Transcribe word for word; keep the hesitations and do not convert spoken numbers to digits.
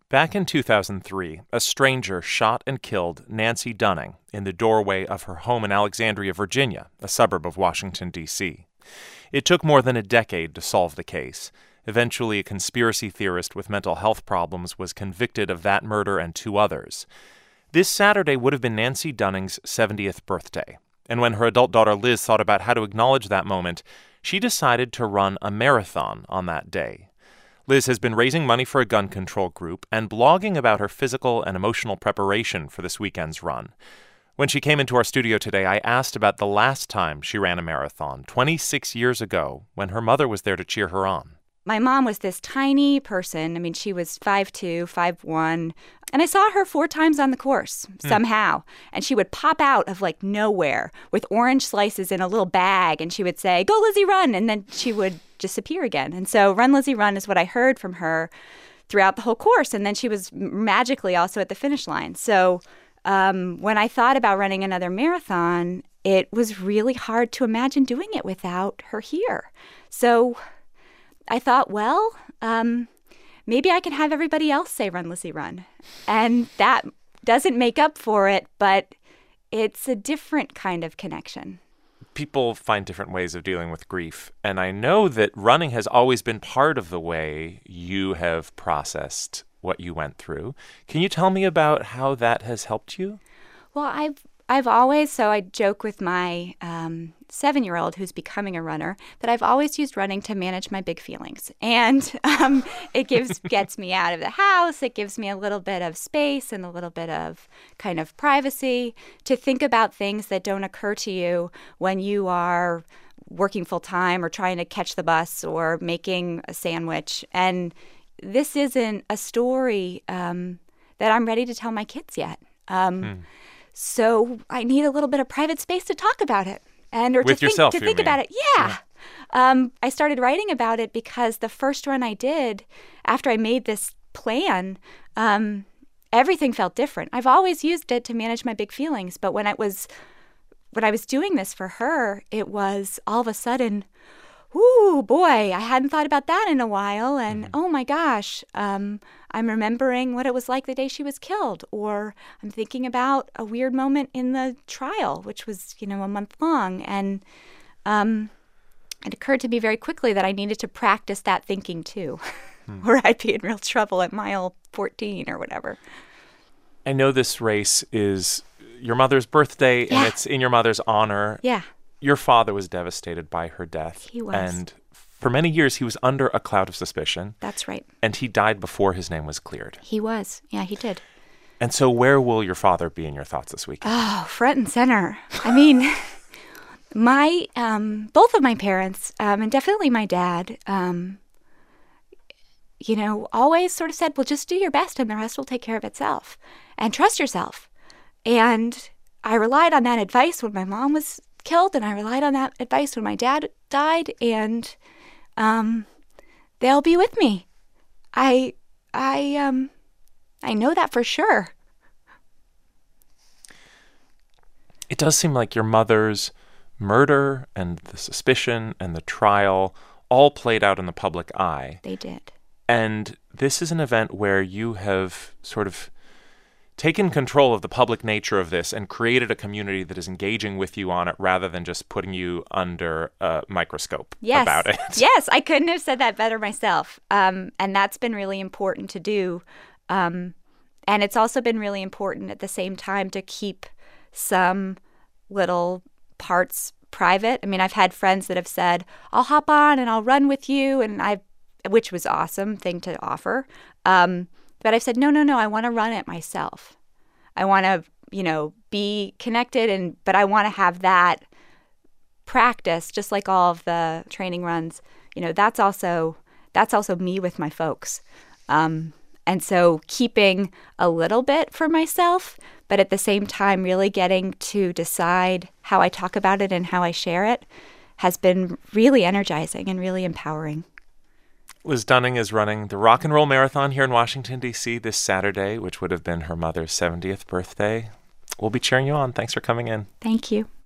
Back in two thousand three, a stranger shot and killed Nancy Dunning in the doorway of her home in Alexandria, Virginia, a suburb of Washington, D C It took more than a decade to solve the case. Eventually, a conspiracy theorist with mental health problems was convicted of that murder and two others. This Saturday would have been Nancy Dunning's seventieth birthday, and when her adult daughter Liz thought about how to acknowledge that moment, she decided to run a marathon on that day. Liz has been raising money for a gun control group and blogging about her physical and emotional preparation for this weekend's run. When she came into our studio today, I asked about the last time she ran a marathon, twenty-six years ago, when her mother was there to cheer her on. My mom was this tiny person. I mean, she was five two, five one, and I saw her four times on the course, somehow. Mm. And she would pop out of, like, nowhere with orange slices in a little bag, and she would say, "Go, Lizzie, run!" And then she would disappear again. And so Run, Lizzie, Run is what I heard from her throughout the whole course. And then she was magically also at the finish line. So um, when I thought about running another marathon, it was really hard to imagine doing it without her here. So I thought, well, um, maybe I can have everybody else say Run, Lizzie, Run. And that doesn't make up for it, but it's a different kind of connection. People find different ways of dealing with grief, and I know that running has always been part of the way you have processed what you went through. Can you tell me about how that has helped you? Well, I've I've always, so I joke with my um, seven-year-old who's becoming a runner, that I've always used running to manage my big feelings. And um, it gives gets me out of the house. It gives me a little bit of space and a little bit of kind of privacy to think about things that don't occur to you when you are working full-time or trying to catch the bus or making a sandwich. And this isn't a story um, that I'm ready to tell my kids yet. Um, hmm. So I need a little bit of private space to talk about it. And or With to yourself, think, to you think mean. about it. Yeah. yeah. Um, I started writing about it because the first run I did, after I made this plan, um, everything felt different. I've always used it to manage my big feelings, but when I was when I was doing this for her, it was all of a sudden, ooh, boy, I hadn't thought about that in a while. And mm-hmm. oh my gosh, um, I'm remembering what it was like the day she was killed. Or I'm thinking about a weird moment in the trial, which was, you know, a month long. And um, it occurred to me very quickly that I needed to practice that thinking too, hmm. or I'd be in real trouble at mile fourteen or whatever. I know this race is your mother's birthday, yeah. and it's in your mother's honor. Yeah. Your father was devastated by her death. He was. And for many years, he was under a cloud of suspicion. That's right. And he died before his name was cleared. He was. Yeah, he did. And so where will your father be in your thoughts this weekend? Oh, front and center. I mean, my, um, both of my parents, um, and definitely my dad, um, you know, always sort of said, well, just do your best and the rest will take care of itself. And trust yourself. And I relied on that advice when my mom was killed, and I relied on that advice when my dad died, and um, they'll be with me. I, I, um, I know that for sure. It does seem like your mother's murder and the suspicion and the trial all played out in the public eye. They did. And this is an event where you have sort of taken control of the public nature of this and created a community that is engaging with you on it rather than just putting you under a microscope yes. about it. Yes, I couldn't have said that better myself. Um, and that's been really important to do. Um, and it's also been really important at the same time to keep some little parts private. I mean, I've had friends that have said, I'll hop on and I'll run with you, and I've, which was awesome thing to offer. Um, But I've said, no, no, no, I want to run it myself. I want to, you know, be connected, and but I want to have that practice, just like all of the training runs. You know, that's also that's also me with my folks. Um, and so keeping a little bit for myself, but at the same time really getting to decide how I talk about it and how I share it has been really energizing and really empowering. Liz Dunning is running the Rock and Roll Marathon here in Washington, D C this Saturday, which would have been her mother's seventieth birthday. We'll be cheering you on. Thanks for coming in. Thank you.